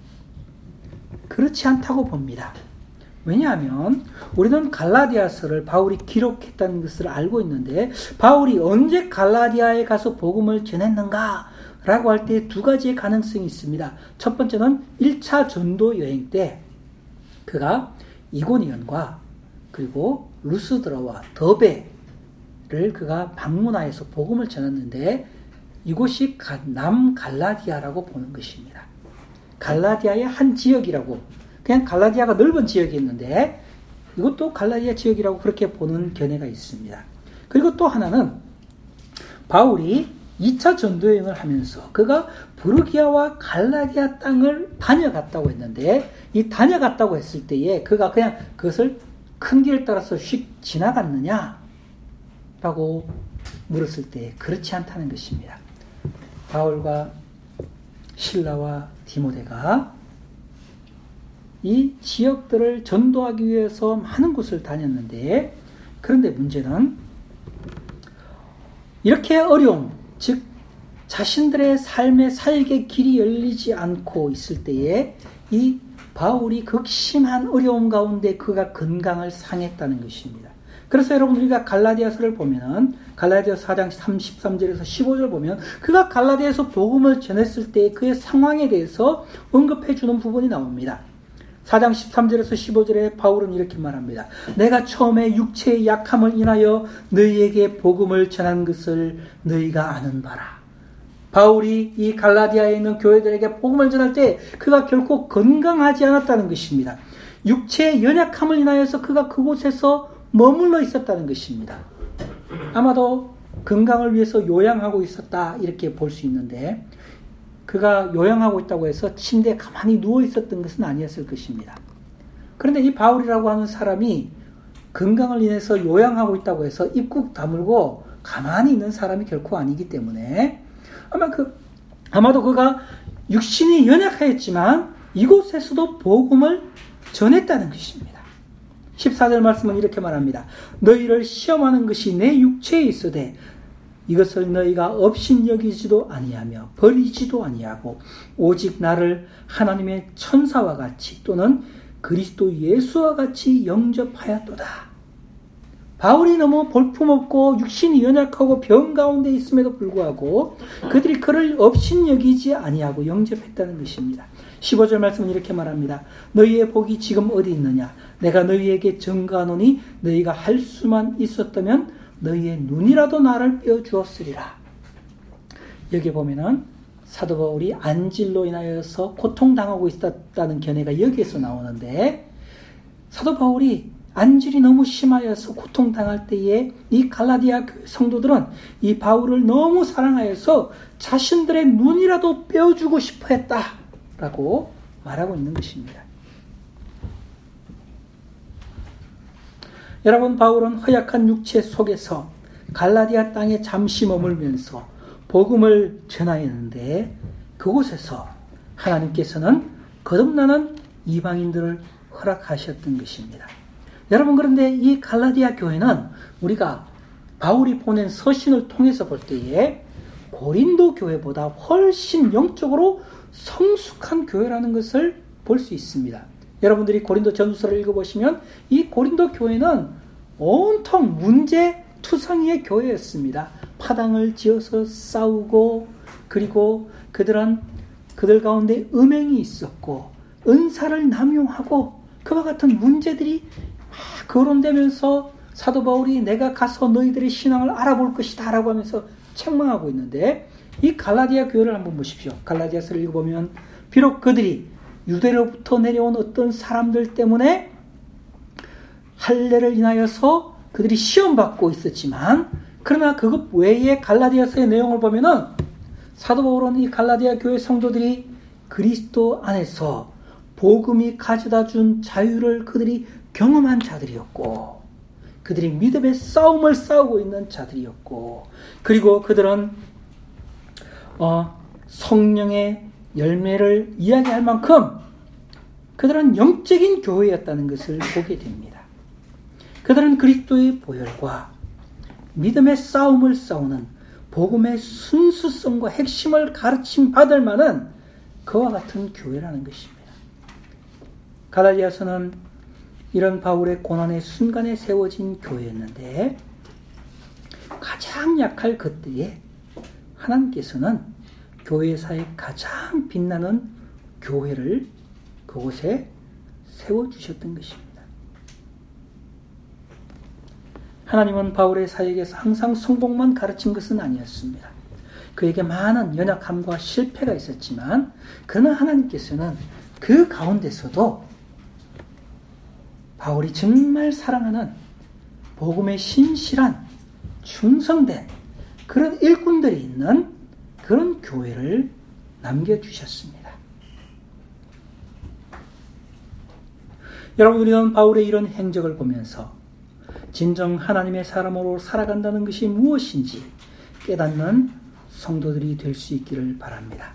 그렇지 않다고 봅니다. 왜냐하면 우리는 갈라디아서를 바울이 기록했다는 것을 알고 있는데 바울이 언제 갈라디아에 가서 복음을 전했는가? 라고 할 때 두 가지의 가능성이 있습니다. 첫 번째는 일 차 전도 여행 때 그가 이고니온과 그리고 루스드라와 더베를 그가 방문하여서 복음을 전했는데 이곳이 남갈라디아라고 보는 것입니다. 갈라디아의 한 지역이라고, 그냥 갈라디아가 넓은 지역이 있는데 이것도 갈라디아 지역이라고 그렇게 보는 견해가 있습니다. 그리고 또 하나는 바울이 이 차 전도여행을 하면서 그가 부르기아와 갈라디아 땅을 다녀갔다고 했는데 이 다녀갔다고 했을 때에 그가 그냥 그것을 큰 길을 따라서 휙 지나갔느냐? 라고 물었을 때 그렇지 않다는 것입니다. 바울과 실라와 디모데가 이 지역들을 전도하기 위해서 많은 곳을 다녔는데 그런데 문제는 이렇게 어려움, 즉 자신들의 삶의 사역의 길이 열리지 않고 있을 때에 이 바울이 극심한 어려움 가운데 그가 건강을 상했다는 것입니다. 그래서 여러분 우리가 갈라디아서를 보면은 갈라디아서 사 장 삼십삼 절에서 십오 절 보면 그가 갈라디아에서 복음을 전했을 때 그의 상황에 대해서 언급해 주는 부분이 나옵니다. 사 장 십삼 절에서 십오 절에 바울은 이렇게 말합니다. 내가 처음에 육체의 약함을 인하여 너희에게 복음을 전한 것을 너희가 아는 바라. 바울이 이 갈라디아에 있는 교회들에게 복음을 전할 때 그가 결코 건강하지 않았다는 것입니다. 육체의 연약함을 인하여서 그가 그곳에서 머물러 있었다는 것입니다. 아마도 건강을 위해서 요양하고 있었다 이렇게 볼 수 있는데 그가 요양하고 있다고 해서 침대에 가만히 누워 있었던 것은 아니었을 것입니다. 그런데 이 바울이라고 하는 사람이 건강을 인해서 요양하고 있다고 해서 입국 다물고 가만히 있는 사람이 결코 아니기 때문에 아마 그, 아마도 그가 육신이 연약하였지만 이곳에서도 복음을 전했다는 것입니다. 십사 절 말씀은 이렇게 말합니다. 너희를 시험하는 것이 내 육체에 있으되 이것을 너희가 업신여기지도 아니하며 버리지도 아니하고 오직 나를 하나님의 천사와 같이 또는 그리스도 예수와 같이 영접하였도다. 바울이 너무 볼품없고 육신이 연약하고 병 가운데 있음에도 불구하고 그들이 그를 업신여기지 아니하고 영접했다는 것입니다. 십오 절 말씀은 이렇게 말합니다. 너희의 복이 지금 어디 있느냐? 내가 너희에게 증거하노니 너희가 할 수만 있었다면 너희의 눈이라도 나를 떼어주었으리라. 여기 보면은 사도 바울이 안질로 인하여서 고통당하고 있었다는 견해가 여기에서 나오는데 사도 바울이 안질이 너무 심하여서 고통당할 때에 이 갈라디아 성도들은 이 바울을 너무 사랑하여서 자신들의 눈이라도 빼어주고 싶어 했다라고 말하고 있는 것입니다. 여러분, 바울은 허약한 육체 속에서 갈라디아 땅에 잠시 머물면서 복음을 전하였는데 그곳에서 하나님께서는 거듭나는 이방인들을 허락하셨던 것입니다. 여러분, 그런데 이 갈라디아 교회는 우리가 바울이 보낸 서신을 통해서 볼 때에 고린도 교회보다 훨씬 영적으로 성숙한 교회라는 것을 볼 수 있습니다. 여러분들이 고린도 전서를 읽어보시면 이 고린도 교회는 온통 문제투성이의 교회였습니다. 파당을 지어서 싸우고, 그리고 그들은 그들 가운데 음행이 있었고 은사를 남용하고 그와 같은 문제들이 막 거론되면서 사도 바울이 내가 가서 너희들의 신앙을 알아볼 것이다 라고 하면서 책망하고 있는데, 이 갈라디아 교회를 한번 보십시오. 갈라디아서를 읽어보면 비록 그들이 유대로부터 내려온 어떤 사람들 때문에 할례를 인하여서 그들이 시험받고 있었지만, 그러나 그것 외에 갈라디아서의 내용을 보면은 사도 바울은 이 갈라디아 교회 성도들이 그리스도 안에서 복음이 가져다 준 자유를 그들이 경험한 자들이었고, 그들이 믿음의 싸움을 싸우고 있는 자들이었고, 그리고 그들은 어, 성령의 열매를 이야기할 만큼 그들은 영적인 교회였다는 것을 보게 됩니다. 그들은 그리스도의 보혈과 믿음의 싸움을 싸우는 복음의 순수성과 핵심을 가르침 받을 만한 그와 같은 교회라는 것입니다. 갈라디아서는 이런 바울의 고난의 순간에 세워진 교회였는데, 가장 약할 그때에 하나님께서는 교회사에 가장 빛나는 교회를 그곳에 세워주셨던 것입니다. 하나님은 바울의 사역에서 항상 성공만 가르친 것은 아니었습니다. 그에게 많은 연약함과 실패가 있었지만, 그러나 하나님께서는 그 가운데서도 바울이 정말 사랑하는 복음의 신실한 충성된 그런 일꾼들이 있는 그런 교회를 남겨주셨습니다. 여러분, 우리는 바울의 이런 행적을 보면서 진정 하나님의 사람으로 살아간다는 것이 무엇인지 깨닫는 성도들이 될 수 있기를 바랍니다.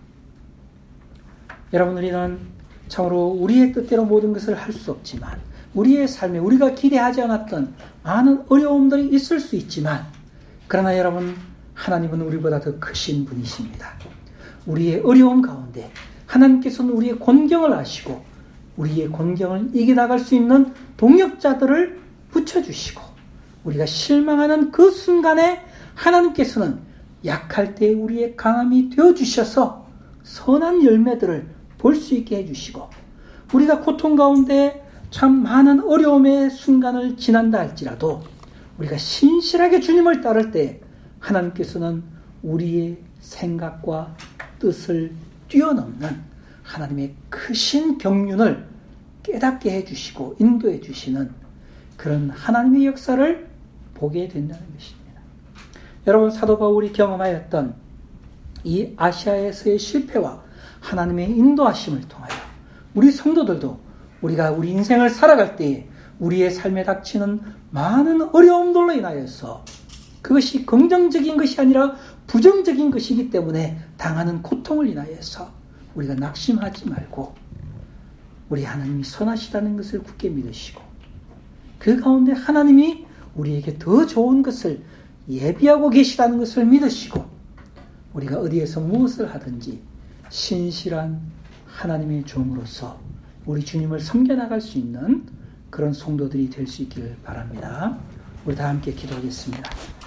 여러분, 우리는 참으로 우리의 뜻대로 모든 것을 할 수 없지만, 우리의 삶에 우리가 기대하지 않았던 많은 어려움들이 있을 수 있지만, 그러나 여러분, 하나님은 우리보다 더 크신 분이십니다. 우리의 어려움 가운데 하나님께서는 우리의 곤경을 아시고 우리의 곤경을 이겨나갈 수 있는 동역자들을 붙여주시고, 우리가 실망하는 그 순간에 하나님께서는 약할 때 우리의 강함이 되어주셔서 선한 열매들을 볼 수 있게 해주시고, 우리가 고통 가운데 참 많은 어려움의 순간을 지난다 할지라도 우리가 신실하게 주님을 따를 때 하나님께서는 우리의 생각과 뜻을 뛰어넘는 하나님의 크신 경륜을 깨닫게 해주시고 인도해 주시는 그런 하나님의 역사를 보게 된다는 것입니다. 여러분, 사도 바울이 경험하였던 이 아시아에서의 실패와 하나님의 인도하심을 통하여 우리 성도들도 우리가 우리 인생을 살아갈 때에 우리의 삶에 닥치는 많은 어려움들로 인하여서 그것이 긍정적인 것이 아니라 부정적인 것이기 때문에 당하는 고통을 인하여서 우리가 낙심하지 말고 우리 하나님이 선하시다는 것을 굳게 믿으시고, 그 가운데 하나님이 우리에게 더 좋은 것을 예비하고 계시다는 것을 믿으시고, 우리가 어디에서 무엇을 하든지 신실한 하나님의 종으로서 우리 주님을 섬겨나갈 수 있는 그런 성도들이 될 수 있기를 바랍니다. 우리 다 함께 기도하겠습니다.